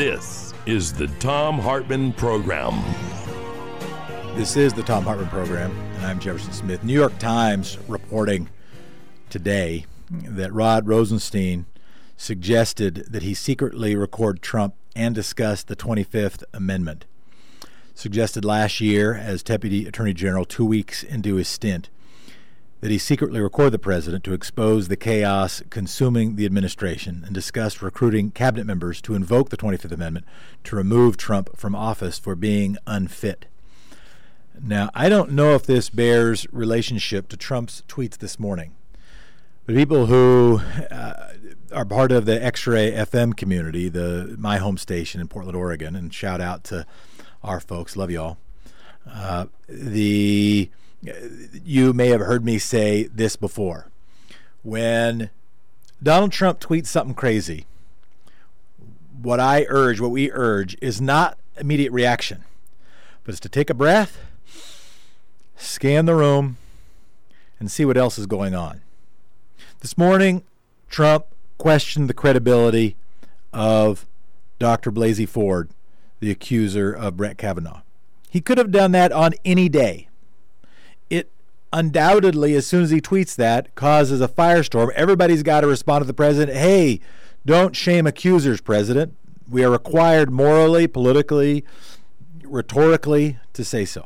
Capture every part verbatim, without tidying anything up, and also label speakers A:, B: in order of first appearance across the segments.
A: This is the Thom Hartmann Program.
B: This is the Thom Hartmann Program, and I'm Jefferson Smith. New York Times reporting today that Rod Rosenstein suggested that he secretly record Trump and discuss the twenty-fifth Amendment. Suggested last year as Deputy Attorney General, two weeks into his stint, that he secretly record the president to expose the chaos consuming the administration and discuss recruiting cabinet members to invoke the twenty-fifth Amendment to remove Trump from office for being unfit. Now, I don't know if this bears relationship to Trump's tweets this morning, but people who uh, are part of the X-Ray F M community, the my home station in Portland, Oregon, and shout out to our folks, love y'all. Uh, the you may have heard me say this before. When Donald Trump tweets something crazy, what I urge, what we urge, is not immediate reaction, but it's to take a breath, scan the room, and see what else is going on. This morning, Trump questioned the credibility of Doctor Blasey Ford, the accuser of Brett Kavanaugh. He could have done that on any day. It undoubtedly, as soon as he tweets that, causes a firestorm. Everybody's got to respond to the president. Hey, don't shame accusers, President. We are required morally, politically, rhetorically to say so.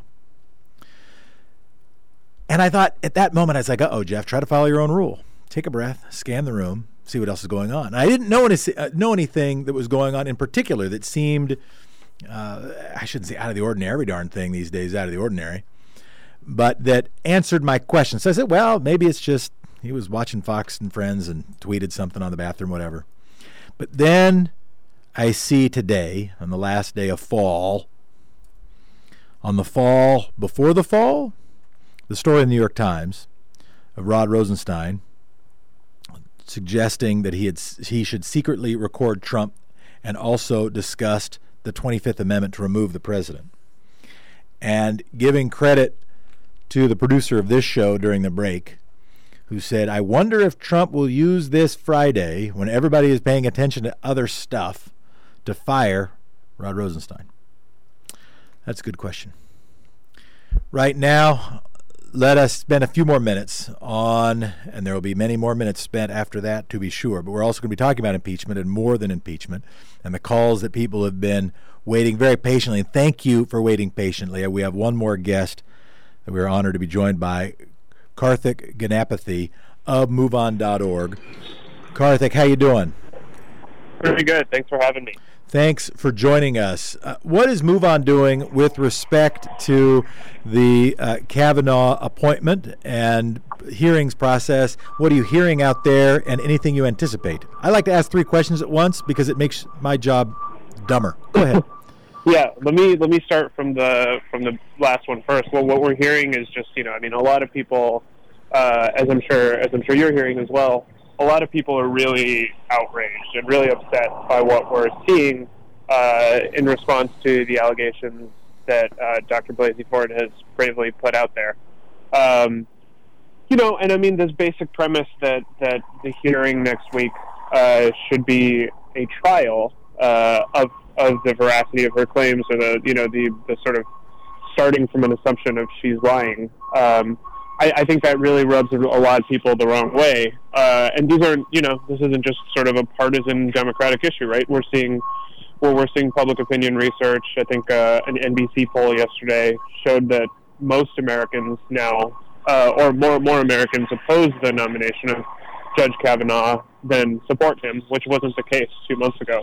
B: And I thought at that moment, I was like, uh-oh, Jeff, try to follow your own rule. Take a breath, scan the room, see what else is going on. And I didn't know, any, uh, know anything that was going on in particular that seemed, uh, I shouldn't say out of the ordinary. Every darn thing these days is out of the ordinary. But that answered my question. So I said, well, maybe it's just he was watching Fox and Friends and tweeted something on the bathroom, whatever. But then I see today, on the last day of fall, on the fall before the fall, the story in the New York Times of Rod Rosenstein suggesting that he had he should secretly record Trump and also discussed the twenty-fifth Amendment to remove the president. And giving credit to the producer of this show during the break, who said, I wonder if Trump will use this Friday, when everybody is paying attention to other stuff, to fire Rod Rosenstein. That's a good question. Right now, let us spend a few more minutes on, and there will be many more minutes spent after that, to be sure, but we're also going to be talking about impeachment and more than impeachment and the calls that people have been waiting very patiently. And thank you for waiting patiently. We have one more guest that we're honored to be joined by, Karthik Ganapathy of move on dot org. Karthik, how you doing?
C: Pretty good. Thanks for having me.
B: Thanks for joining us. Uh, what is MoveOn doing with respect to the uh, Kavanaugh appointment and hearings process? What are you hearing out there, and anything you anticipate? I like to ask three questions at once because it makes my job dumber. Go ahead.
C: Yeah, let me let me start from the from the last one first. Well, what we're hearing is just, you know, I mean, a lot of people, uh, as I'm sure as I'm sure you're hearing as well, a lot of people are really outraged and really upset by what we're seeing uh, in response to the allegations that uh, Doctor Blasey Ford has bravely put out there. Um, you know, and I mean, this basic premise that, that the hearing next week uh, should be a trial uh, of of the veracity of her claims, or the, you know, the, the sort of starting from an assumption of she's lying. Um, I, I think that really rubs a lot of people the wrong way. Uh, and these aren't, you know, this isn't just sort of a partisan Democratic issue, right? We're seeing, well, we're seeing public opinion research. I think uh, an N B C poll yesterday showed that most Americans now, uh, or more more Americans, oppose the nomination of Judge Kavanaugh than support him, which wasn't the case two months ago.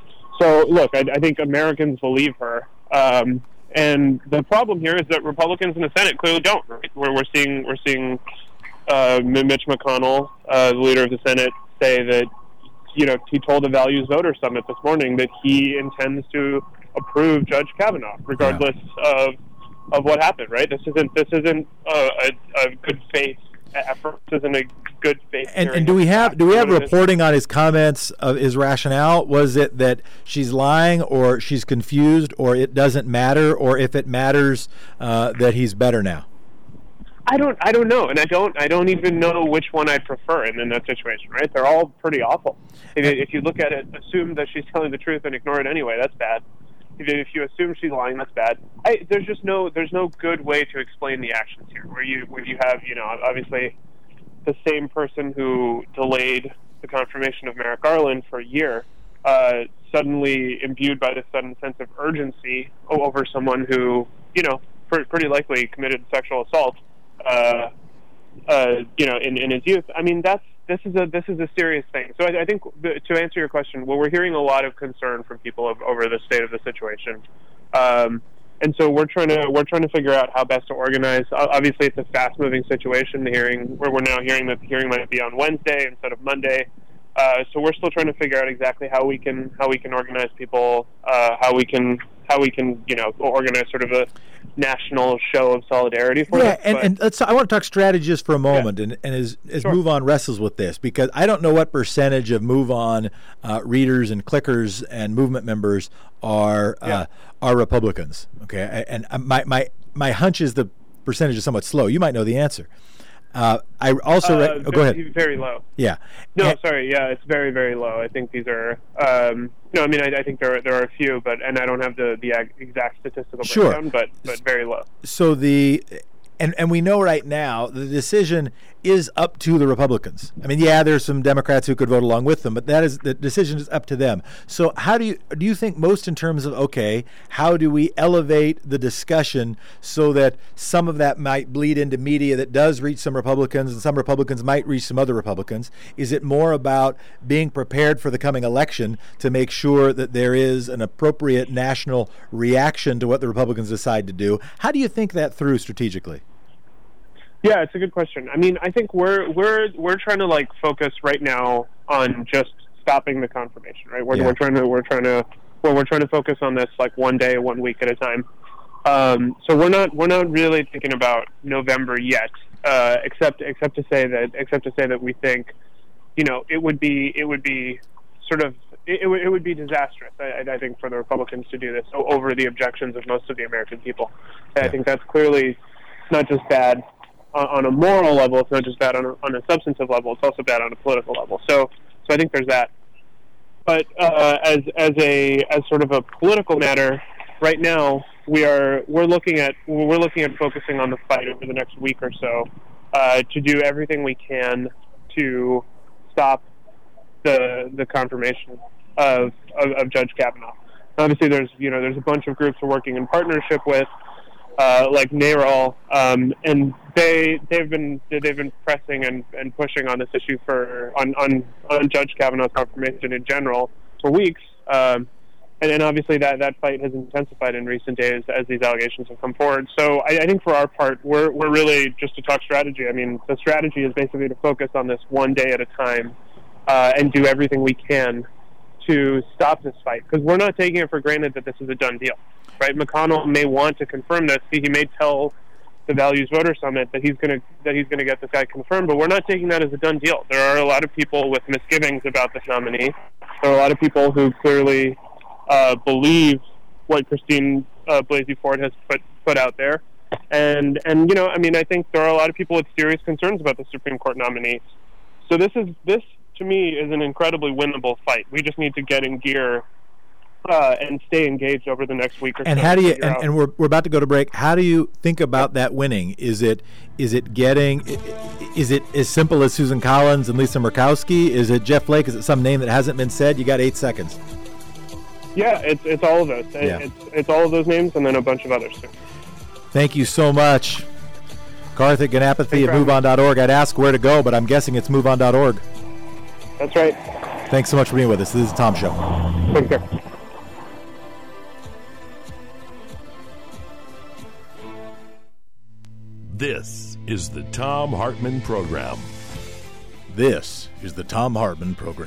C: So, look, I, I think Americans believe her. Um, And the problem here is that Republicans in the Senate clearly don't. Right? Where we're seeing we're seeing uh, Mitch McConnell, uh, the leader of the Senate, say that, you know, he told the Values Voter Summit this morning that he intends to approve Judge Kavanaugh, regardless yeah. of of what happened. Right? This isn't this isn't a, a, a good faith effort. This isn't a good faith.
B: And, and do we have do we have reporting on his comments of his rationale? Was it that she's lying, or she's confused, or it doesn't matter, or if it matters, uh, that he's better now?
C: I don't I don't know, and I don't I don't even know which one I prefer in, in that situation. Right? They're all pretty awful. If, if you look at it, assume that she's telling the truth and ignore it anyway. That's bad. If, if you assume she's lying, that's bad. I, there's just no there's no good way to explain the actions here. Where you where you have you know obviously the same person who delayed the confirmation of Merrick Garland for a year, uh, suddenly imbued by this sudden sense of urgency over someone who you know pretty likely committed sexual assault. Uh, uh, you know, in, in his youth. I mean, that's this is a this is a serious thing. So I, I think the, to answer your question, well, we're hearing a lot of concern from people of, over the state of the situation, um, and so we're trying to we're trying to figure out how best to organize. Obviously, it's a fast-moving situation. The hearing, where we're now hearing that the hearing might be on Wednesday instead of Monday. Uh, so we're still trying to figure out exactly how we can how we can organize people, uh, how we can how we can you know organize sort of a national show of solidarity for
B: yeah,
C: this.
B: and, and let's. I want to talk strategy just for a moment,
C: Yeah.
B: and, and as as
C: Sure.
B: Move On wrestles with this, because I don't know what percentage of Move On uh, readers and clickers and movement members are uh,
C: Yeah.
B: are Republicans. Okay, and my my my hunch is the percentage is somewhat slow. You might know the answer. Uh, I also
C: Uh,
B: re- oh, go ahead.
C: very, very low.
B: Yeah.
C: No,
B: And-
C: sorry. Yeah, it's very, very low. I think these are. Um, no, I mean, I, I think there are, there are a few, but and I don't have the the ag- exact statistical
B: Sure.
C: breakdown, but but very low.
B: So the and and we know right now the decision is up to the Republicans. I mean, yeah, there's some Democrats who could vote along with them, but that is the decision is up to them. So how do you do you think most in terms of okay, how do we elevate the discussion so that some of that might bleed into media that does reach some Republicans and some Republicans might reach some other Republicans? Is it more about being prepared for the coming election to make sure that there is an appropriate national reaction to what the Republicans decide to do? How do you think that through strategically?
C: Yeah, it's a good question. I mean, I think we're we're we're trying to like focus right now on just stopping the confirmation, right? We're
B: Yeah.
C: we're trying to we're trying to well, we're trying to focus on this like one day, one week at a time. Um, so we're not we're not really thinking about November yet, uh, except except to say that except to say that we think, you know, it would be it would be sort of it, it, would, it would be disastrous. I, I think for the Republicans to do this over the objections of most of the American people.
B: Yeah.
C: I think that's clearly not just bad on a moral level, it's not just bad on a, on a substantive level, it's also bad on a political level. So, so I think there's that. But uh, as as a as sort of a political matter, right now we are we're looking at we're looking at focusing on the fight over the next week or so uh, to do everything we can to stop the the confirmation of of, of Judge Kavanaugh. Obviously, there's you know there's a bunch of groups we're working in partnership with. Uh, like NARAL, um, and they they've been they've been pressing and, and pushing on this issue for on, on, on Judge Kavanaugh's confirmation in general for weeks, um, and then obviously that, that fight has intensified in recent days as these allegations have come forward. So I, I think for our part, we're we're really just to talk strategy. I mean, the strategy is basically to focus on this one day at a time uh, and do everything we can to stop this fight, because we're not taking it for granted that this is a done deal. Right, McConnell may want to confirm this. He may tell the Values Voter Summit that he's going to that he's going to get this guy confirmed, but we're not taking that as a done deal. There are a lot of people with misgivings about this nominee. There are a lot of people who clearly uh, believe what Christine uh, Blasey Ford has put put out there, and and you know, I mean, I think there are a lot of people with serious concerns about the Supreme Court nominee. So this is this to me is an incredibly winnable fight. We just need to get in gear. Uh, and stay engaged over the next week or so.
B: And how do you?
C: to figure
B: And,
C: out-
B: and we're we're about to go to break. How do you think about that winning? Is it is it getting? Is it as simple as Susan Collins and Lisa Murkowski? Is it Jeff Flake? Is it some name that hasn't been said? You got eight seconds.
C: Yeah, it's it's all of those. It-
B: Yeah.
C: It's it's all of those names and then a bunch of others too.
B: Thank you so much, Karthik Ganapathy
C: Thanks
B: at
C: for
B: move on
C: having
B: dot org. I'd ask where to go, but I'm guessing it's move on dot org.
C: That's right.
B: Thanks so much for being with us. This is the Tom Show.
C: Take care.
A: This is the Tom Hartman Program.
B: This is the Tom Hartman Program.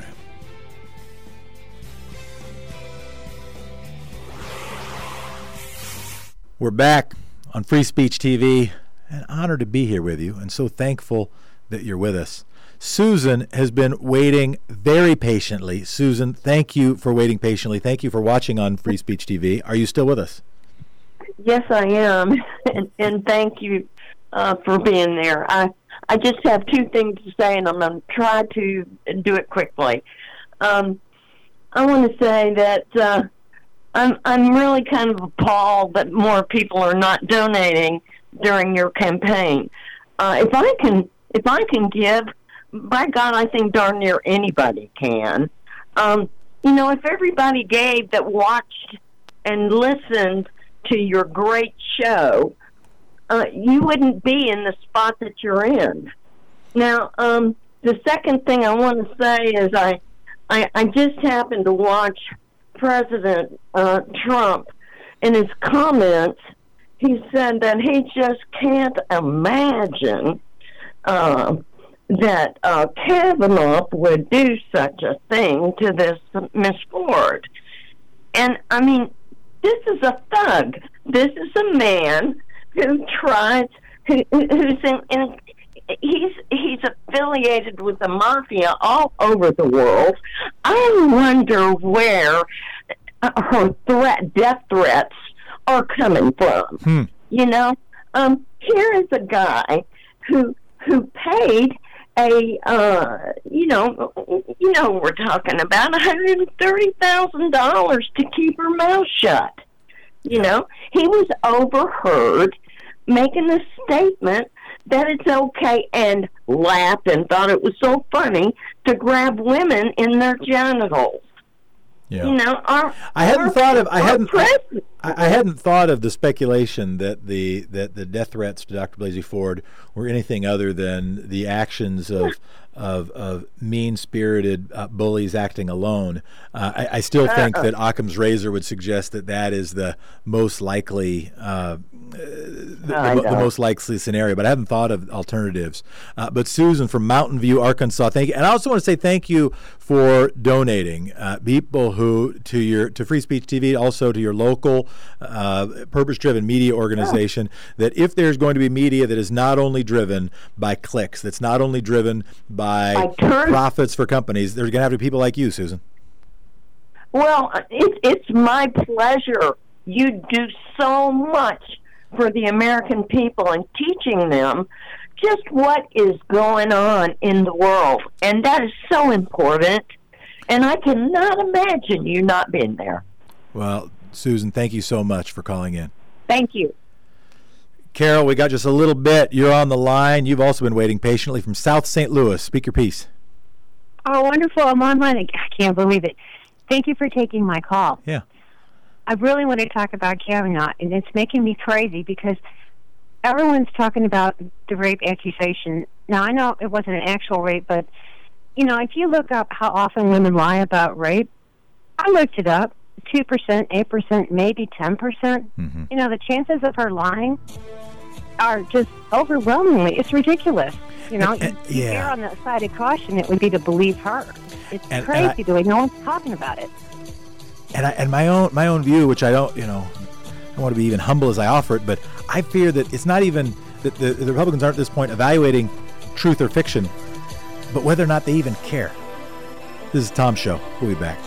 B: We're back on Free Speech T V. An honor to be here with you, and so thankful that you're with us. Susan has been waiting very patiently. Susan, thank you for waiting patiently. Thank you for watching on Free Speech T V. Are you still with us?
D: Yes, I am, and, and thank you uh, for being there. I I just have two things to say, and I'm going to try to do it quickly. Um, I want to say that uh, I'm I'm really kind of appalled that more people are not donating during your campaign. Uh, if I can, if I can give, by God, I think darn near anybody can. Um, you know, if everybody gave that watched and listened to your great show, uh, you wouldn't be in the spot that you're in. Now, um, the second thing I want to say is I, I, I just happened to watch President uh, Trump in his comments. He said that he just can't imagine uh, that uh, Kavanaugh would do such a thing to this Miss Ford. And, I mean, this is a thug. This is a man who tries, who, who's in, in, he's he's affiliated with the mafia all over the world. I wonder where her threat, death threats are coming from.
B: Hmm.
D: You know, um, here is a guy who who paid a uh, you know you know we're talking about one hundred thirty thousand dollars to keep her mouth shut. You know, he was overheard making a statement that it's okay, and laughed and thought it was so funny to grab women in their genitals.
B: Yeah.
D: You know, our,
B: I hadn't
D: our,
B: thought of I hadn't I,
D: president.
B: I hadn't thought of the speculation that the that the death threats to Doctor Blasey Ford were anything other than the actions of of, of mean-spirited uh, bullies acting alone. Uh, I, I still think
D: Uh-uh.
B: that Occam's razor would suggest that that is the most likely uh, the,
D: I
B: the, the
D: know.
B: most likely scenario. But I haven't thought of alternatives. Uh, but Susan from Mountain View, Arkansas, thank you. And I also want to say thank you for donating. Uh, people who to your to Free Speech T V, also to your local uh, purpose-driven media organization. That if there's going to be media that is not only driven by clicks, that's not only driven by
D: I turn-
B: profits for companies, there's going to have to be people like you, Susan.
D: Well, it's it's my pleasure. You do so much for the American people and teaching them just what is going on in the world, and that is so important. And I cannot imagine you not being there.
B: Well, Susan, thank you so much for calling in.
D: Thank you.
B: Carol, we got just a little bit. You're on the line. You've also been waiting patiently from South Saint Louis. Speak your piece.
E: Oh, wonderful. I'm online. I can't believe it. Thank you for taking my call.
B: Yeah.
E: I really want to talk about Kavanaugh, and it's making me crazy because everyone's talking about the rape accusation. Now, I know it wasn't an actual rape, but, you know, if you look up how often women lie about rape, I looked it up, two percent, eight percent, maybe ten percent.
B: Mm-hmm.
E: You know, the chances of her lying are just overwhelmingly, it's ridiculous. You know,
B: And-
E: you
B: yeah.
E: err on the side of caution, it would be to believe her. It's
B: And- and
E: crazy
B: I-
E: the way no one's talking about it.
B: And I, and my own my own view, which I don't, you know, I don't want to be even humble as I offer it, but I fear that it's not even that the, the Republicans aren't at this point evaluating truth or fiction, but whether or not they even care. This is Tom's show. We'll be back.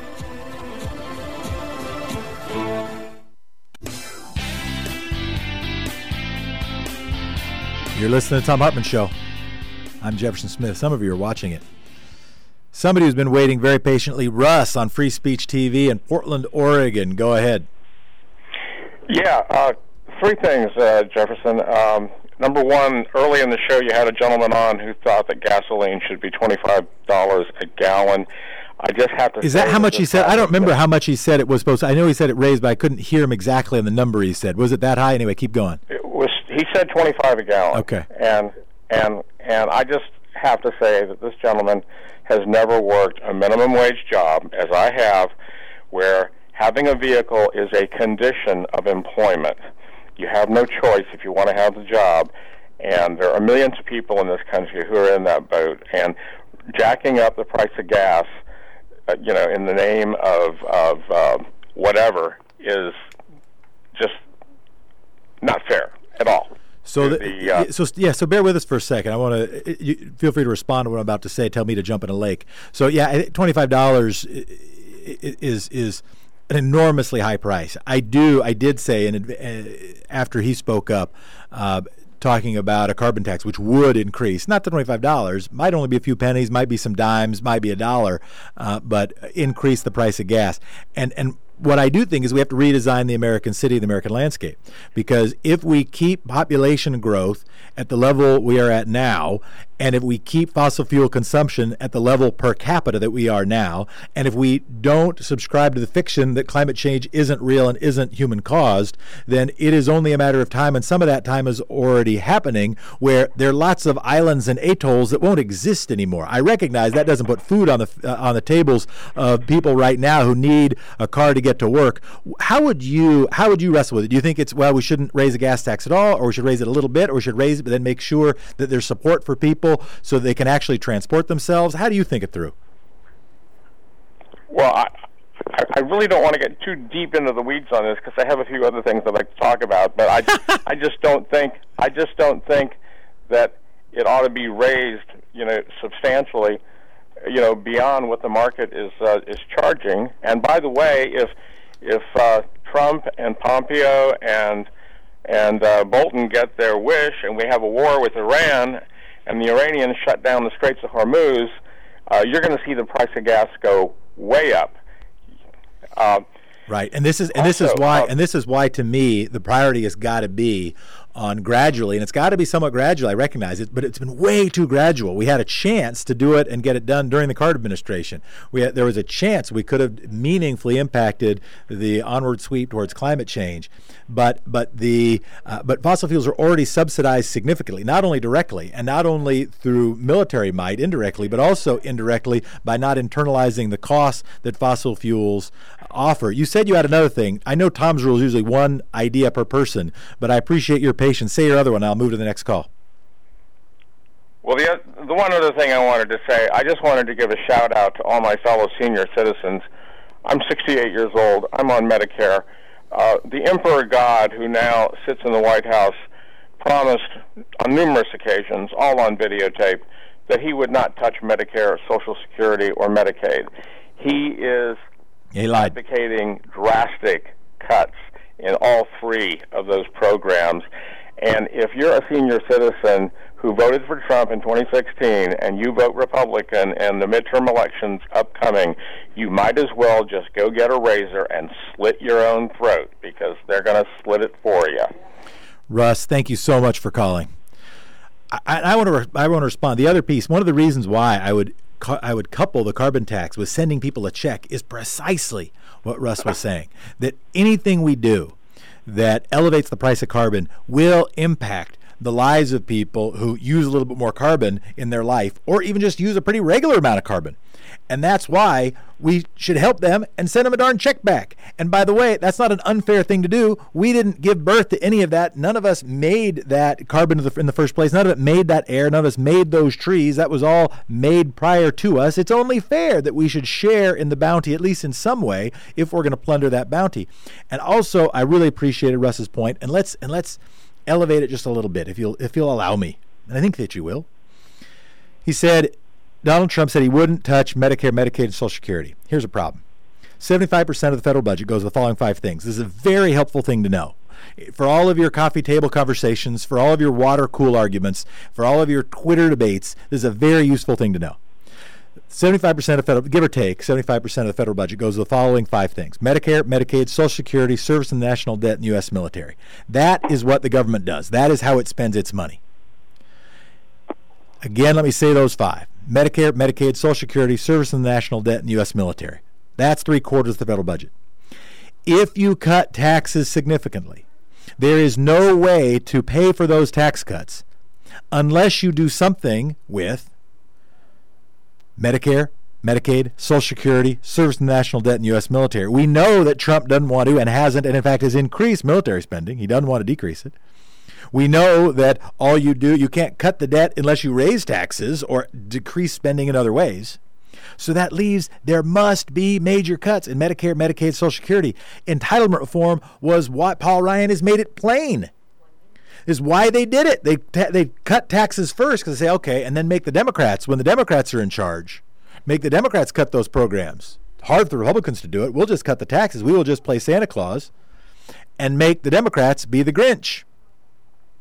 B: You're listening to the Tom Hartman Show. I'm Jefferson Smith. Some of you are watching it. Somebody who's been waiting very patiently, Russ on Free Speech T V in Portland, Oregon. Go ahead.
F: Yeah, uh, three things, uh, Jefferson. Um, number one, early in the show you had a gentleman on who thought that gasoline should be twenty-five dollars a gallon. I just have to
B: Is
F: say
B: that how much he
F: this
B: said? I don't remember
F: happens-
B: how much he said it was supposed to. I know he said it raised, but I couldn't hear him exactly on the number he said. Was it that high? Anyway, keep going.
F: It was, he said twenty-five a gallon.
B: Okay.
F: And, and, and I just have to say that this gentleman has never worked a minimum wage job, as I have, where having a vehicle is a condition of employment. You have no choice if you want to have the job, and there are millions of people in this country who are in that boat, and jacking up the price of gas, uh, you know, in the name of, of uh, whatever is just not fair at all.
B: So,
F: The,
B: the,
F: uh,
B: so yeah. So bear with us for a second. I want to. You, feel free to respond to what I'm about to say. Tell me to jump in a lake. So yeah, twenty-five dollars is is an enormously high price. I do. I did say, and uh, after he spoke up, uh, talking about a carbon tax, which would increase, not to twenty-five dollars, might only be a few pennies, might be some dimes, might be a dollar, uh, but increase the price of gas. And and what I do think is we have to redesign the American city, the American landscape, because if we keep population growth at the level we are at now, and if we keep fossil fuel consumption at the level per capita that we are now, and if we don't subscribe to the fiction that climate change isn't real and isn't human caused, then it is only a matter of time, and some of that time is already happening, where there are lots of islands and atolls that won't exist anymore. I recognize that doesn't put food on the uh, on the tables of people right now who need a car to get to work. How would you how would you wrestle with it? Do you think it's, well, we shouldn't raise a gas tax at all, or we should raise it a little bit, or we should raise it but then make sure that there's support for people so they can actually transport themselves? How do you think it through?
F: Well, I, I really don't want to get too deep into the weeds on this because I have a few other things I'd like to talk about. But I, I just don't think I just don't think that it ought to be raised, you know, substantially, you know, beyond what the market is uh, is charging. And by the way, if if uh, Trump and Pompeo and and uh, Bolton get their wish, and we have a war with Iran, and the Iranians shut down the Straits of Hormuz, uh, you're going to see the price of gas go way up. Uh,
B: right, and this is and this
F: also,
B: is why
F: uh,
B: and this is why to me the priority has got to be on gradually, and it's got to be somewhat gradual. I recognize it, but it's been way too gradual. We had a chance to do it and get it done during the Carter administration. We had, there was a chance we could have meaningfully impacted the onward sweep towards climate change, but but the uh, but fossil fuels are already subsidized significantly, not only directly and not only through military might indirectly, but also indirectly by not internalizing the costs that fossil fuels offer. You said you had another thing. I know Tom's rule is usually one idea per person, but I appreciate your patience. Say your other one. I'll move to the next call.
F: Well, the the one other thing I wanted to say, I just wanted to give a shout out to all my fellow senior citizens. I'm sixty-eight years old. I'm on Medicare. Uh, the Emperor God, who now sits in the White House, promised on numerous occasions, all on videotape, that he would not touch Medicare, Social Security, or Medicaid. He is
B: he lied.
F: advocating drastic cuts in all three of those programs. And if you're a senior citizen who voted for Trump in twenty sixteen and you vote Republican and the midterm elections upcoming, you might as well just go get a razor and slit your own throat, because they're going to slit it for you.
B: Russ, thank you so much for calling. I, I want to re- I want to respond. The other piece, one of the reasons why I would cu- I would couple the carbon tax with sending people a check is precisely what Russ was saying, that anything we do that elevates the price of carbon will impact the lives of people who use a little bit more carbon in their life, or even just use a pretty regular amount of carbon. And that's why we should help them and send them a darn check back. And by the way, that's not an unfair thing to do. We didn't give birth to any of that. None of us made that carbon in the first place. None of it made that air. None of us made those trees. That was all made prior to us. It's only fair that we should share in the bounty, at least in some way, if we're going to plunder that bounty. And also, I really appreciated Russ's point, and let's and let's elevate it just a little bit, if you'll if you'll allow me. And I think that you will. He said, Donald Trump said he wouldn't touch Medicare, Medicaid, and Social Security. Here's a problem. seventy-five percent of the federal budget goes to the following five things. This is a very helpful thing to know. For all of your coffee table conversations, for all of your water cool arguments, for all of your Twitter debates, this is a very useful thing to know. seventy-five percent of federal, give or take, seventy-five percent of the federal budget goes to the following five things: Medicare, Medicaid, Social Security, service in the national debt, and U S military. That is what the government does. That is how it spends its money. Again, let me say those five: Medicare, Medicaid, Social Security, service in the national debt, and U S military. That's three quarters of the federal budget. If you cut taxes significantly, there is no way to pay for those tax cuts unless you do something with Medicare, Medicaid, Social Security, service in the national debt, and U S military. We know that Trump doesn't want to, and hasn't, and in fact has increased military spending. He doesn't want to decrease it. We know that all you do, you can't cut the debt unless you raise taxes or decrease spending in other ways. So that leaves, there must be major cuts in Medicare, Medicaid, Social Security. Entitlement reform was what Paul Ryan has made it plain. Is why they did it. They ta- they cut taxes first because they say, okay, and then make the Democrats, when the Democrats are in charge, make the Democrats cut those programs. Hard for the Republicans to do it. We'll just cut the taxes. We will just play Santa Claus and make the Democrats be the Grinch.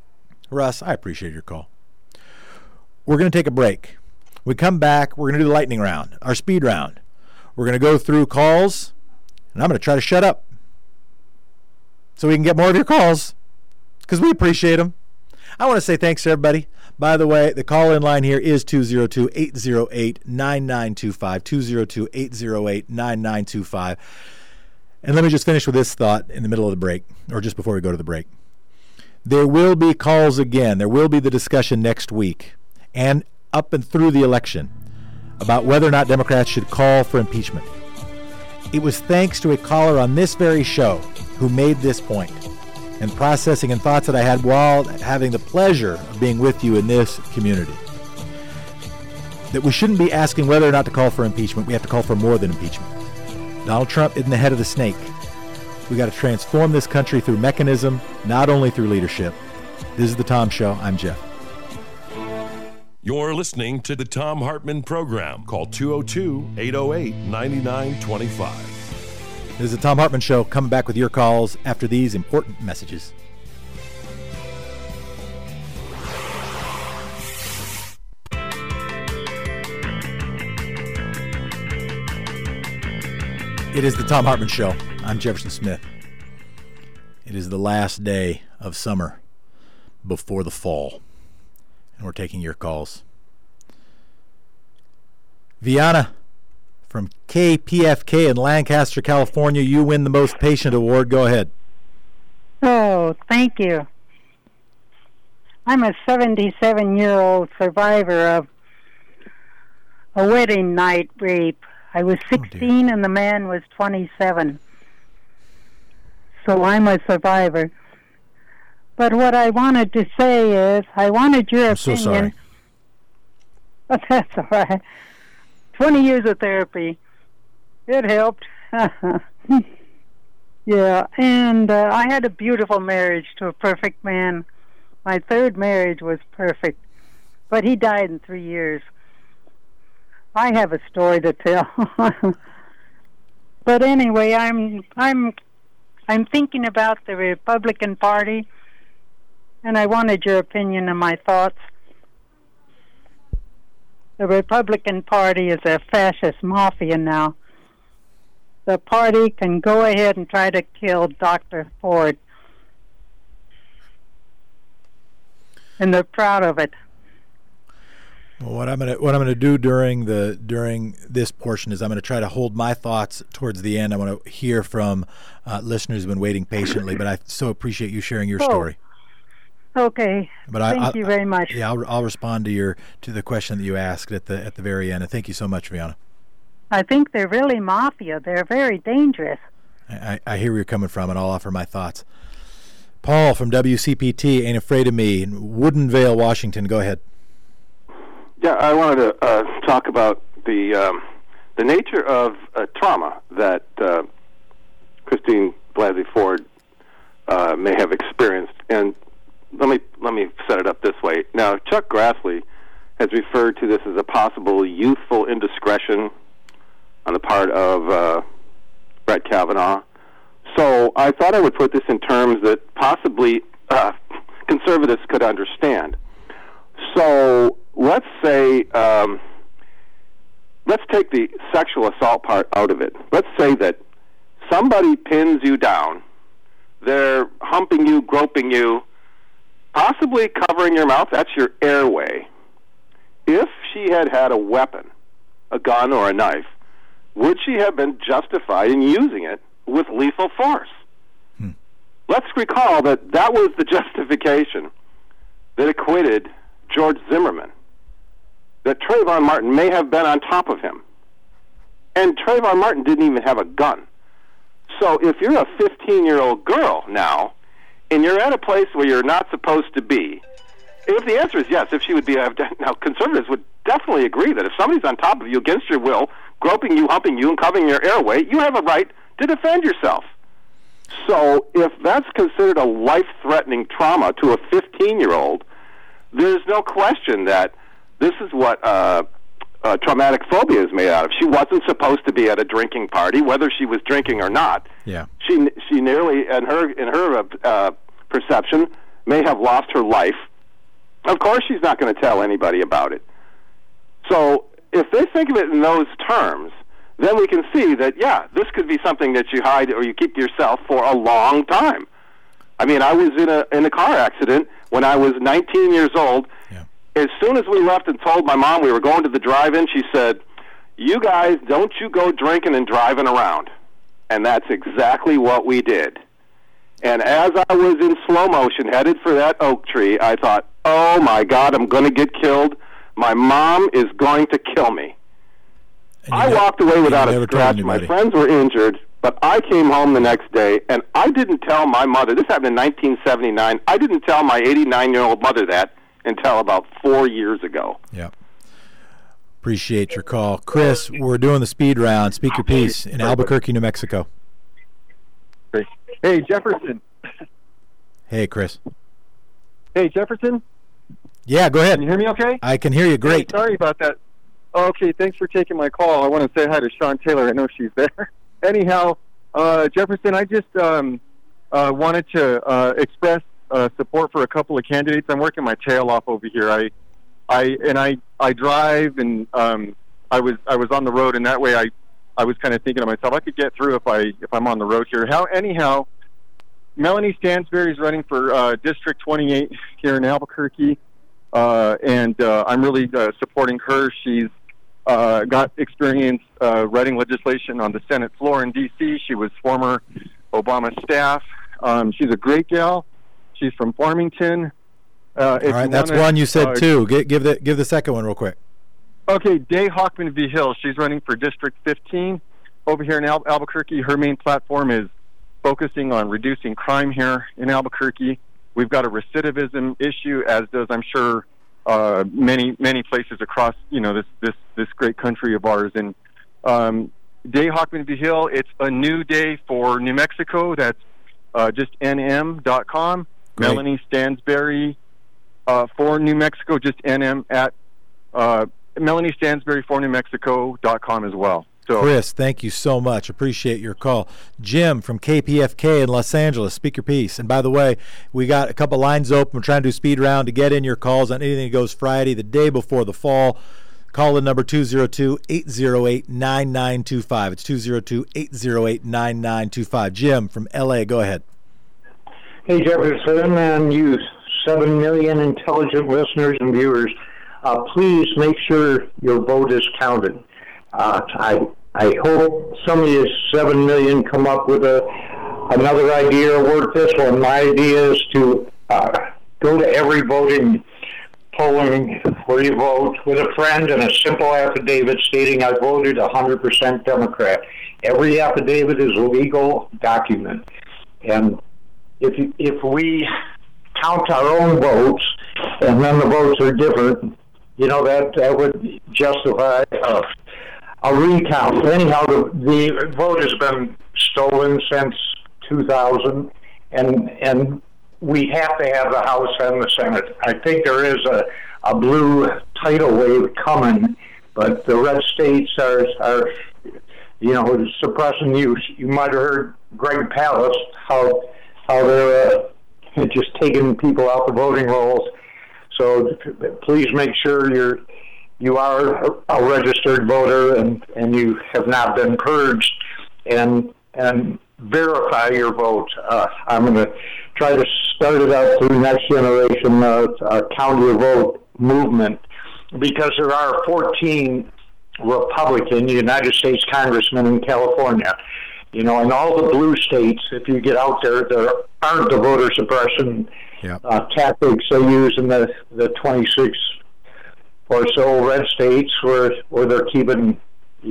B: Russ, I appreciate your call. We're going to take a break. We come back, we're going to do the lightning round, our speed round. We're going to go through calls, and I'm going to try to shut up so we can get more of your calls because we appreciate them. I want to say thanks to everybody. By the way, the call-in line here is two oh two, eight oh eight, nine nine two five, two oh two, eight oh eight, nine nine two five. And let me just finish with this thought in the middle of the break, or just before we go to the break. There will be calls again. There will be the discussion next week and up and through the election about whether or not Democrats should call for impeachment. It was thanks to a caller on this very show who made this point, and processing and thoughts that I had while having the pleasure of being with you in this community, that we shouldn't be asking whether or not to call for impeachment. We have to call for more than impeachment. Donald Trump isn't the head of the snake. We got to transform this country through mechanism, not only through leadership. This is the Tom Show. I'm Jeff.
A: You're listening to the Tom Hartman Program. Call two oh two, eight oh eight, nine nine two five.
B: This is the Tom Hartman Show. Coming back with your calls after these important messages. It is the Tom Hartman Show. I'm Jefferson Smith. It is the last day of summer before the fall, and we're taking your calls. Viana from K P F K in Lancaster, California, you win the Most Patient Award. Go ahead.
G: Oh, thank you. I'm a seventy-seven-year-old survivor of a wedding night rape. I was sixteen oh, and the man was twenty-seven. So I'm a survivor. But what I wanted to say is, I wanted your
B: I'm
G: opinion.
B: so sorry.
G: But that's all right. twenty years of therapy. It helped. Yeah, and uh, I had a beautiful marriage to a perfect man. My third marriage was perfect, but he died in three years. I have a story to tell. But anyway, I'm I'm I'm thinking about the Republican Party, and I wanted your opinion and my thoughts. The Republican Party is a fascist mafia now. The party can go ahead and try to kill Doctor Ford. And they're proud of it.
B: Well, what I'm gonna what I'm gonna do during the during this portion is I'm gonna try to hold my thoughts towards the end. I want to hear from uh, listeners who've been waiting patiently, but I so appreciate you sharing your
G: oh.
B: story.
G: Okay.
B: But
G: thank
B: I, I,
G: you very much.
B: Yeah, I'll, I'll respond to your to the question that you asked at the at the very end. And thank you so much, Viana.
G: I think they're really mafia. They're very dangerous.
B: I, I hear where you're coming from, and I'll offer my thoughts. Paul from W C P T, Ain't Afraid of Me, in Woodinville, Washington. Go ahead.
H: Yeah, I wanted to uh, talk about the um, the nature of uh, trauma that uh, Christine Blasey Ford uh, may have experienced, and let me let me set it up this way. Now, Chuck Grassley has referred to this as a possible youthful indiscretion on the part of uh, Brett Kavanaugh. So I thought I would put this in terms that possibly uh, conservatives could understand. So let's say, um, let's take the sexual assault part out of it. Let's say that somebody pins you down. They're humping you, groping you, possibly covering your mouth. That's your airway. If she had had a weapon, a gun or a knife, would she have been justified in using it with lethal force? Hmm. Let's recall that that was the justification that acquitted George Zimmerman, that Trayvon Martin may have been on top of him. And Trayvon Martin didn't even have a gun. So if you're a fifteen-year-old girl now, and you're at a place where you're not supposed to be, if the answer is yes, if she would be, now conservatives would definitely agree that if somebody's on top of you against your will, groping you, humping you, and covering your airway, you have a right to defend yourself. So if that's considered a life-threatening trauma to a fifteen-year-old, there's no question that this is what uh, uh, traumatic phobia is made out of. She wasn't supposed to be at a drinking party, whether she was drinking or not.
B: Yeah.
H: She she nearly, in her in her uh, perception, may have lost her life Of course she's not going to tell anybody about it. So if they think of it in those terms, then we can see that, yeah, this could be something that you hide or you keep to yourself for a long time. I mean, I was in a in a car accident when I was nineteen years old.
B: Yeah.
H: As soon as we left and told my mom we were going to the drive-in, she said, "You guys, don't you go drinking and driving around." And that's exactly what we did. And as I was in slow motion headed for that oak tree, I thought, oh, my God, I'm going to get killed. My mom is going to kill me. I
B: never,
H: walked away without a scratch. My
B: anybody.
H: friends were injured, but I came home the next day, and I didn't tell my mother. This happened in nineteen seventy-nine. I didn't tell my eighty-nine-year-old mother that until about four years ago.
B: Yeah. Appreciate your call. Chris, we're doing the speed round. Speak your piece in Albuquerque, New Mexico.
I: Hey, Jefferson.
B: Hey, Chris.
I: Hey, Jefferson.
B: Yeah, go ahead.
I: Can you hear me okay?
B: I can hear you great.
I: Hey, sorry about that. Okay, thanks for taking my call. I want to say hi to Sean Taylor. I know she's there. Anyhow, uh, Jefferson, I just um, uh, wanted to uh, express uh, support for a couple of candidates. I'm working my tail off over here. I, I and I, I drive, and um, I was I was on the road, and that way I, I was kind of thinking to myself, I could get through if I if I'm on the road here. How anyhow, Melanie Stansberry is running for uh, District twenty-eight here in Albuquerque. Uh, and uh, I'm really uh, supporting her. She's uh, got experience uh, writing legislation on the Senate floor in D C She was former Obama staff. Um, she's a great gal. She's from Farmington. Uh,
B: All right, that's wanna, one you said uh, too. Give, give the give the second one real quick.
I: Okay, Day Hockman V. Hill. She's running for District fifteen over here in Al- Albuquerque. Her main platform is focusing on reducing crime here in Albuquerque. We've got a recidivism issue, as does, I'm sure, uh, many many places across, you know, this this this great country of ours. And um, Day Hockman V. Hill, it's a new day for New Mexico. That's uh, just N M dot com.
B: Great.
I: Melanie Stansberry uh, for New Mexico, just N M at uh, Melanie Stansberry for New Mexico dot com as well. So,
B: Chris, thank you so much. Appreciate your call. Jim from K P F K in Los Angeles, speak your piece. And by the way, we got a couple lines open. We're trying to do speed round to get in your calls on anything that goes Friday, the day before the fall. Call in number two oh two, eight oh eight, nine nine two five. It's two oh two, eight oh eight, nine nine two five. Jim from L A, go ahead.
J: Hey, Jefferson, and you seven million intelligent listeners and viewers, uh, please make sure your vote is counted. Uh, I I hope some of you seven million come up with a another idea or work this one. My idea is to uh, go to every voting polling where you vote with a friend and a simple affidavit stating I voted one hundred percent Democrat. Every affidavit is a legal document, and if you, if we count our own votes and then the votes are different, you know that that would justify. Uh, A recount. Anyhow, the, the vote has been stolen since two thousand, and and we have to have the House and the Senate. I think there is a, a blue tidal wave coming, but the red states are, are you know, suppressing use. You might have heard Greg Palast, how, how they're uh, just taking people out the voting rolls. So please make sure you're you are a registered voter and, and you have not been purged, and and verify your vote. Uh, I'm going to try to start it out through Next Generation uh, uh, Count Your Vote movement, because there are fourteen Republican United States congressmen in California. You know, in all the blue states, if you get out there, there aren't the voter suppression
B: yep.
J: uh, tactics they use in the, the twenty-six or so red states where where they're keeping.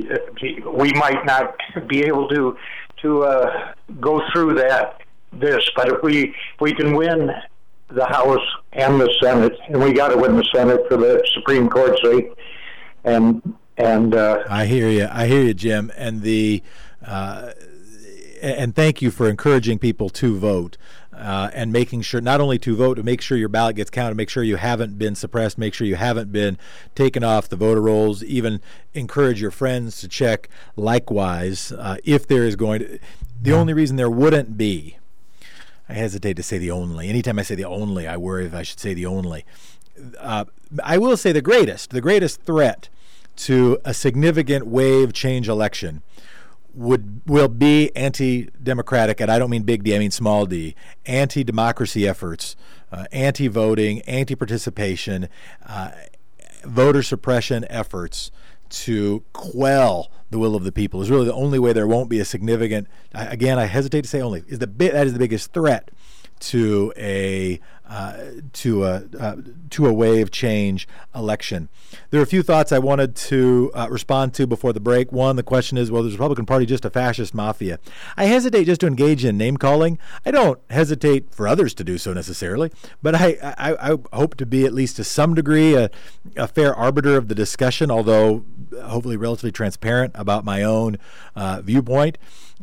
J: We might not be able to to uh, go through that this, but if we if we can win the House and the Senate, and we got to win the Senate for the Supreme Court's sake, and and uh,
B: I hear you, I hear you, Jim, and the uh, and thank you for encouraging people to vote. Uh, and making sure not only to vote, to make sure your ballot gets counted, make sure you haven't been suppressed, make sure you haven't been taken off the voter rolls, even encourage your friends to check likewise uh, if there is going to. The only reason there wouldn't be, I hesitate to say the only, anytime I say the only, I worry if I should say the only. uh, I will say the greatest, the greatest threat to a significant wave change election would will be anti-democratic, and I don't mean big D, I mean small d, anti-democracy efforts, uh, anti-voting, anti-participation, uh, voter suppression efforts to quell the will of the people is really the only way there won't be a significant, again, I hesitate to say only, is the that is the biggest threat to a uh, to a uh, to a wave change election. There are a few thoughts I wanted to uh, respond to before the break. One, the question is, well, is the Republican Party just a fascist mafia? I hesitate just to engage in name calling. I don't hesitate for others to do so necessarily, but I I, I hope to be at least to some degree a, a fair arbiter of the discussion, although hopefully relatively transparent about my own uh, viewpoint.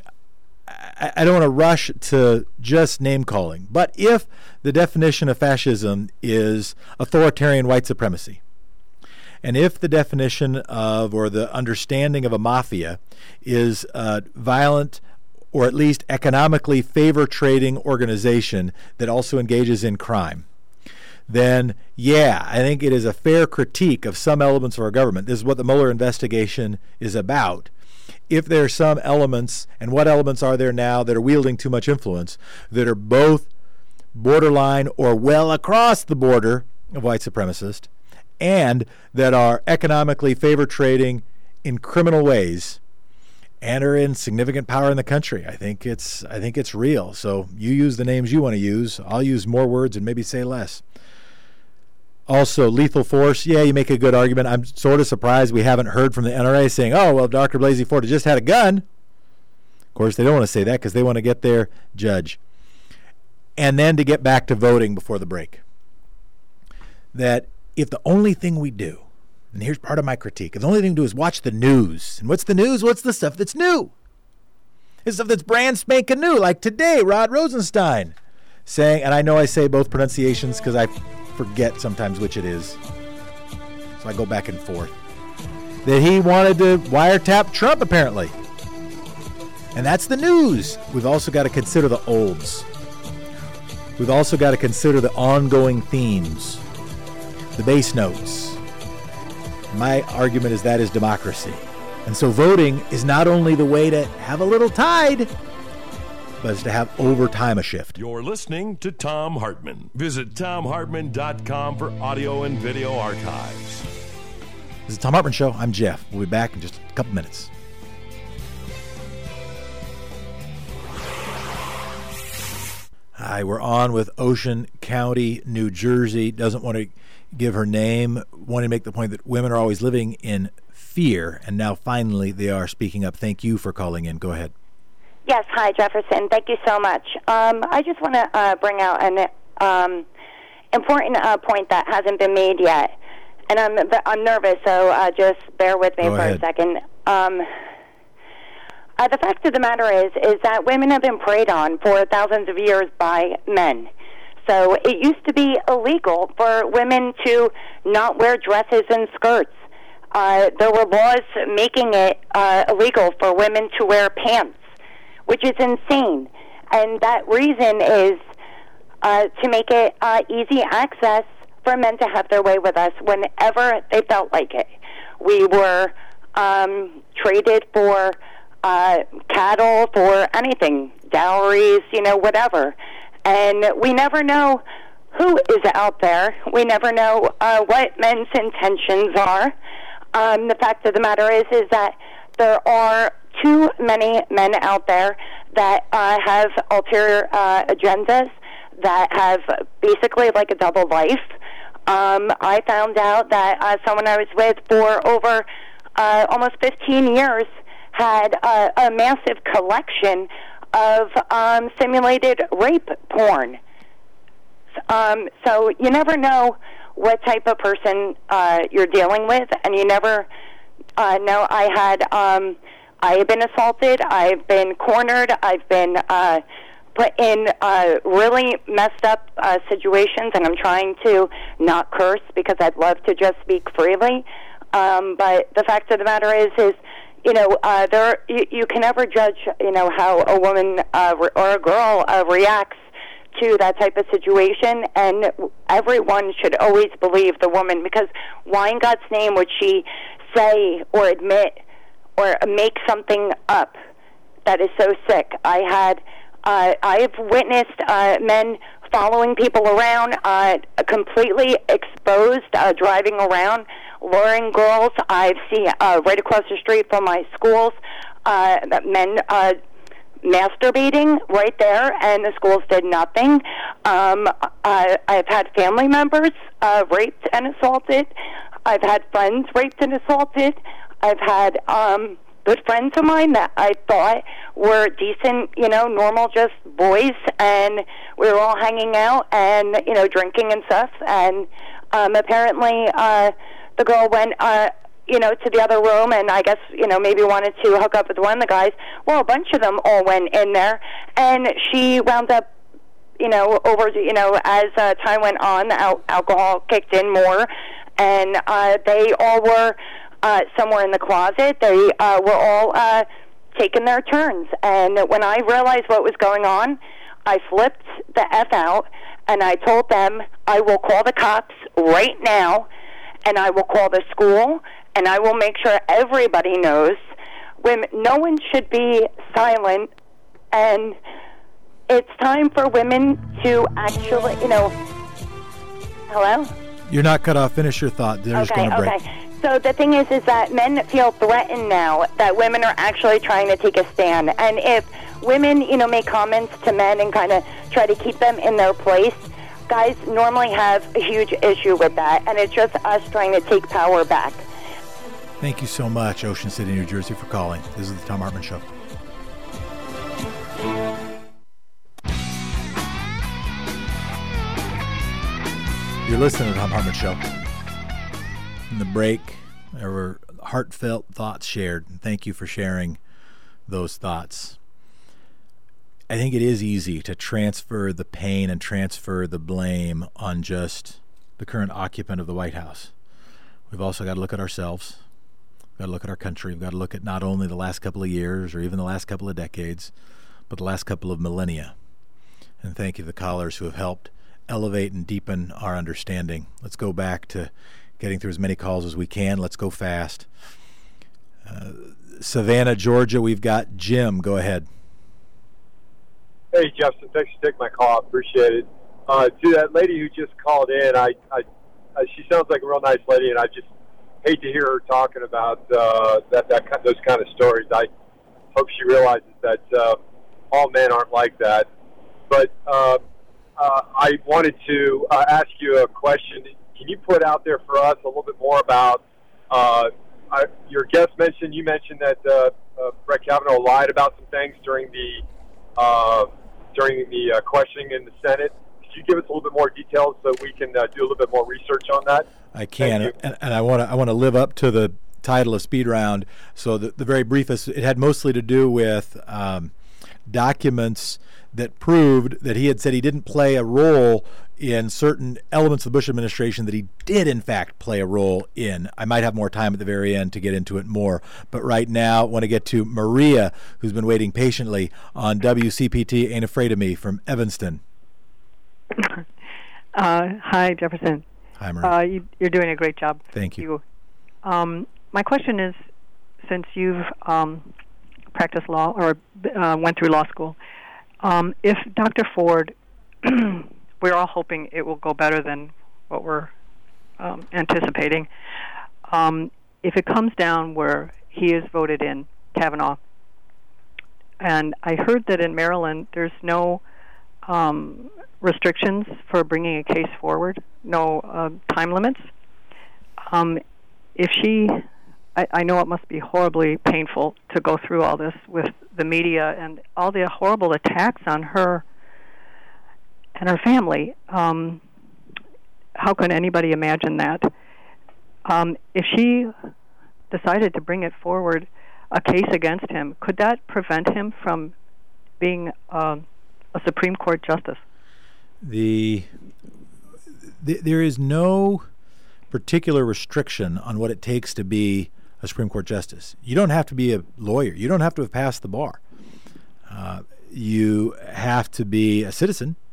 B: I don't want to rush to just name calling, but if the definition of fascism is authoritarian white supremacy, and if the definition of or the understanding of a mafia is a violent or at least economically favor trading organization that also engages in crime, then yeah, I think it is a fair critique of some elements of our government. This is what the Mueller investigation is about. If there are some elements, and what elements are there now that are wielding too much influence, that are both borderline or well across the border of white supremacist, and that are economically favor trading in criminal ways, and are in significant power in the country, I think it's I think it's real. So you use the names you want to use. I'll use more words and maybe say less. Also, lethal force, yeah, you make a good argument. I'm sort of surprised we haven't heard from the N R A saying, oh, well, Doctor Blasey Ford just had a gun. Of course, they don't want to say that because they want to get their judge. And then to get back to voting before the break, that if the only thing we do, and here's part of my critique, if the only thing we do is watch the news, and what's the news? What's the stuff that's new? It's stuff that's brand spanking new, like today, Rod Rosenstein saying, and I know I say both pronunciations because I forget sometimes which it is, so I go back and forth, that he wanted to wiretap Trump apparently, and that's the news. We've also got to consider the olds. We've also got to consider the ongoing themes, the base notes. My argument is that is democracy, and so voting is not only the way to have a little tide, but it's to have over time a shift.
A: You're listening to Thom Hartmann. Visit Thom Hartmann dot com for audio and video archives.
B: This is the Thom Hartmann Show. I'm Jeff. We'll be back in just a couple minutes. Hi, we're on with Ocean County, New Jersey. Doesn't want to give her name, wanting to make the point that women are always living in fear, and now finally they are speaking up. Thank you for calling in. Go ahead.
K: Yes, hi, Jefferson. Thank you so much. Um, I just want to uh, bring out an um, important uh, point that hasn't been made yet, and I'm I'm nervous, so uh, just bear with me
B: Go
K: for
B: ahead.
K: a second. Um, uh, the fact of the matter is, is that women have been preyed on for thousands of years by men. So it used to be illegal for women to not wear dresses and skirts. Uh, there were laws making it uh, illegal for women to wear pants, which is insane. And that reason is uh, to make it uh, easy access for men to have their way with us whenever they felt like it. We were um, traded for uh, cattle, for anything, dowries, you know, whatever. And we never know who is out there. We never know uh, what men's intentions are. Um, the fact of the matter is, is that there are too many men out there that uh, have ulterior uh, agendas, that have basically like a double life. Um, I found out that uh, someone I was with for over uh, almost fifteen years had uh, a massive collection of um, simulated rape porn. Um, so you never know what type of person uh, you're dealing with, and you never uh, know. I had... Um, I have been assaulted, I've been cornered, I've been uh, put in uh, really messed up uh, situations, and I'm trying to not curse because I'd love to just speak freely. Um, but the fact of the matter is, is you know, uh, there you, you can never judge, you know, how a woman uh, re- or a girl uh, reacts to that type of situation, and everyone should always believe the woman, because why in God's name would she say or admit or make something up that is so sick? I had, uh, I've witnessed uh, men following people around, uh, completely exposed, uh, driving around, luring girls. I've seen uh, right across the street from my schools, uh, men uh, masturbating right there, and the schools did nothing. Um, I, I've had family members uh, raped and assaulted. I've had friends raped and assaulted. I've had um, good friends of mine that I thought were decent, you know, normal, just boys, and we were all hanging out and, you know, drinking and stuff. And um, apparently uh, the girl went, uh, you know, to the other room, and I guess, you know, maybe wanted to hook up with one of the guys. Well, a bunch of them all went in there, and she wound up, you know, over, you know, as uh, time went on, al- alcohol kicked in more, and uh, they all were uh, somewhere in the closet. They uh, were all uh, taking their turns. And when I realized what was going on, I flipped the F out, and I told them, I will call the cops right now, and I will call the school, and I will make sure everybody knows. Women, no one should be silent, and it's time for women to actually, you know, hello?
B: You're not cut off. Finish your thought. They're
K: okay,
B: just going to break.
K: Okay. So the thing is, is that men feel threatened now that women are actually trying to take a stand. And if women, you know, make comments to men and kind of try to keep them in their place, guys normally have a huge issue with that. And it's just us trying to take power back.
B: Thank you so much, Ocean City, New Jersey, for calling. This is the Thom Hartmann Show. You're listening to the Thom Hartmann Show. In the break, there were heartfelt thoughts shared, and thank you for sharing those thoughts. I think it is easy to transfer the pain and transfer the blame on just the current occupant of the White House. We've also got to look at ourselves. We've got to look at our country. We've got to look at not only the last couple of years or even the last couple of decades, but the last couple of millennia. And thank you to the callers who have helped elevate and deepen our understanding. Let's go back to getting through as many calls as we can. Let's go fast. Uh, Savannah, Georgia, we've got Jim. Go ahead.
L: Hey, Justin. Thanks for taking my call. Appreciate it. Uh, to that lady who just called in, I, I, I, she sounds like a real nice lady, and I just hate to hear her talking about uh, that, that those kind of stories. I hope she realizes that uh, all men aren't like that. But uh, uh, I wanted to uh, ask you a question. Can you put out there for us a little bit more about uh, I, your guest mentioned, you mentioned that uh, uh, Brett Kavanaugh lied about some things during the uh, during the uh, questioning in the Senate. Could you give us a little bit more details so we can uh, do a little bit more research on that?
B: I can, and, and I want to I want to live up to the title of Speed Round. So the, the very briefest, it had mostly to do with um, documents that proved that he had said he didn't play a role in certain elements of the Bush administration that he did, in fact, play a role in. I might have more time at the very end to get into it more. But right now, I want to get to Maria, who's been waiting patiently on W C P T Ain't Afraid of Me from Evanston.
M: Uh, hi, Jefferson.
B: Hi, Maria.
M: Uh, you, you're doing a great job.
B: Thank you.
M: you. Um, my question is, since you've um, practiced law or uh, went through law school, um, if Doctor Ford, we're all hoping it will go better than what we're um, anticipating. Um, if it comes down where he is voted in, Kavanaugh, and I heard that in Maryland there's no um, restrictions for bringing a case forward, no uh, time limits. Um, if she, I, I know it must be horribly painful to go through all this with the media and all the horrible attacks on her and her family. Um, how can anybody imagine that? Um, if she decided to bring it forward, a case against him, could that prevent him from being uh, a Supreme Court justice?
B: The, the there is no particular restriction on what it takes to be a Supreme Court justice. You don't have to be a lawyer. You don't have to have passed the bar. Uh, you have to be a citizen.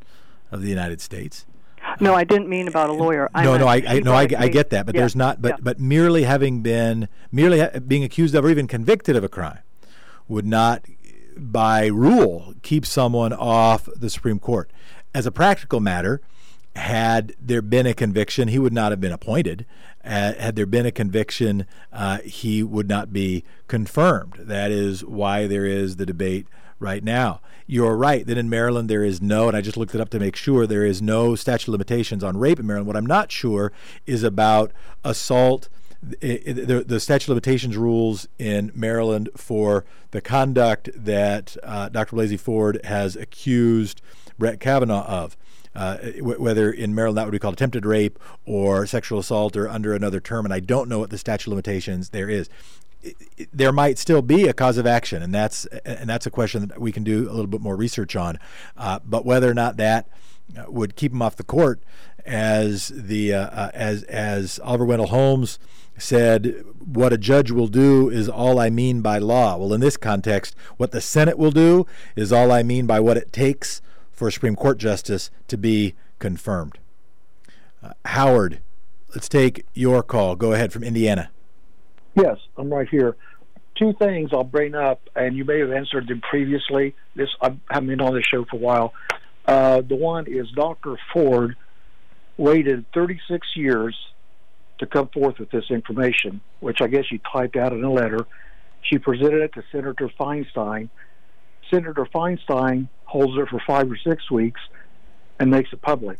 B: of the United States.
M: No, I didn't mean about a lawyer. I
B: no,
M: meant,
B: no, I, I no, I, I get that, but
M: yeah,
B: there's not. But
M: yeah.
B: but merely having been merely ha- being accused of or even convicted of a crime would not, by rule, keep someone off the Supreme Court. As a practical matter, had there been a conviction, he would not have been appointed. Uh, had there been a conviction, uh, he would not be confirmed. That is why there is the debate right now. You're right that in Maryland there is no, and I just looked it up to make sure, there is no statute of limitations on rape in Maryland. What I'm not sure is about assault. It, it, the, the statute of limitations rules in Maryland for the conduct that uh, Doctor Blasey Ford has accused Brett Kavanaugh of. Uh, w- whether in Maryland that would be called attempted rape or sexual assault or under another term, and I don't know what the statute of limitations there is. It, it, there might still be a cause of action, and that's and that's a question that we can do a little bit more research on. Uh, but whether or not that uh, would keep him off the court, as the uh, uh, as as Oliver Wendell Holmes said, what a judge will do is all I mean by law. Well, in this context, what the Senate will do is all I mean by what it takes for a Supreme Court justice to be confirmed. Uh, Howard, let's take your call. Go ahead from Indiana.
N: Yes, I'm right here. Two things I'll bring up, and you may have answered them previously. This I haven't been on this show for a while. Uh, the one is Doctor Ford waited thirty-six years to come forth with this information, which I guess she typed out in a letter. She presented it to Senator Feinstein. Senator Feinstein holds it for five or six weeks and makes it public.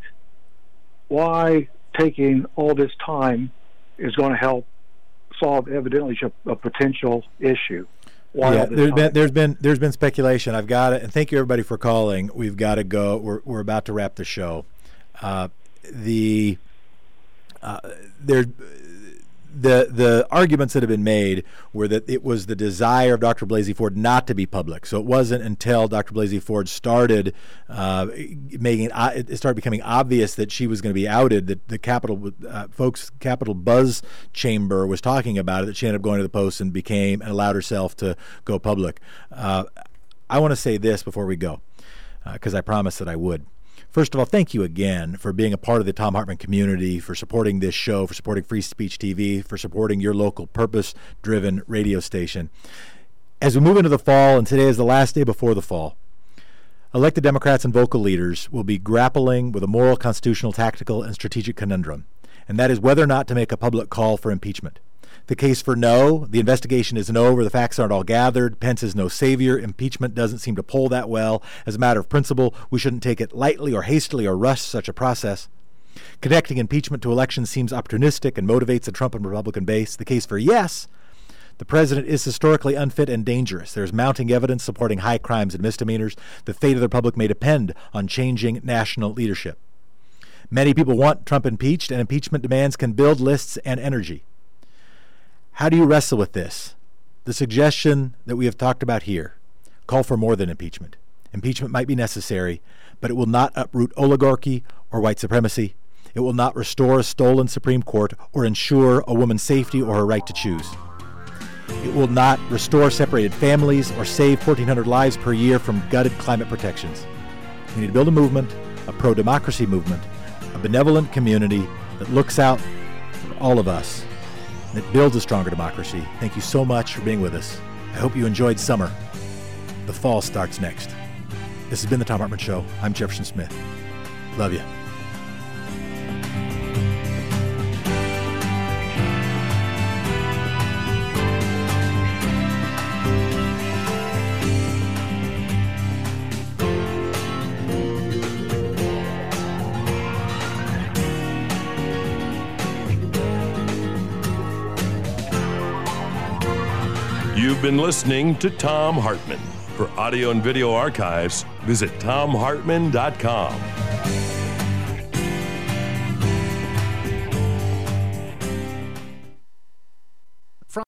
N: Why taking all this time is going to help solve evidently a, a potential issue? Why
B: yeah, there's been there's been there's been speculation. I've got it, and thank you everybody for calling. We've got to go. We're we're about to wrap the show. Uh, the uh, there. The the arguments that have been made were that it was the desire of Doctor Blasey Ford not to be public. So it wasn't until Doctor Blasey Ford started uh, making it started becoming obvious that she was going to be outed, that the Capitol uh, folks, Capitol Buzz Chamber was talking about it, that she ended up going to the Post and became and allowed herself to go public. Uh, I want to say this before we go, because uh, I promised that I would. First of all, thank you again for being a part of the Thom Hartmann community, for supporting this show, for supporting Free Speech T V, for supporting your local purpose-driven radio station. As we move into the fall, and today is the last day before the fall, elected Democrats and vocal leaders will be grappling with a moral, constitutional, tactical, and strategic conundrum, and that is whether or not to make a public call for impeachment. The case for no, the investigation isn't over, the facts aren't all gathered, Pence is no savior, impeachment doesn't seem to poll that well. As a matter of principle, we shouldn't take it lightly or hastily or rush such a process. Connecting impeachment to elections seems opportunistic and motivates the Trump and Republican base. The case for yes, the president is historically unfit and dangerous. There's mounting evidence supporting high crimes and misdemeanors. The fate of the republic may depend on changing national leadership. Many people want Trump impeached, and impeachment demands can build lists and energy. How do you wrestle with this? The suggestion that we have talked about here call for more than impeachment. Impeachment might be necessary, but it will not uproot oligarchy or white supremacy. It will not restore a stolen Supreme Court or ensure a woman's safety or her right to choose. It will not restore separated families or save fourteen hundred lives per year from gutted climate protections. We need to build a movement, a pro-democracy movement, a benevolent community that looks out for all of us, that builds a stronger democracy. Thank you so much for being with us. I hope you enjoyed summer. The fall starts next. This has been the Thom Hartmann Show. I'm Jefferson Smith. Love you.
A: You've been listening to Thom Hartmann. For audio and video archives, visit thom hartmann dot com.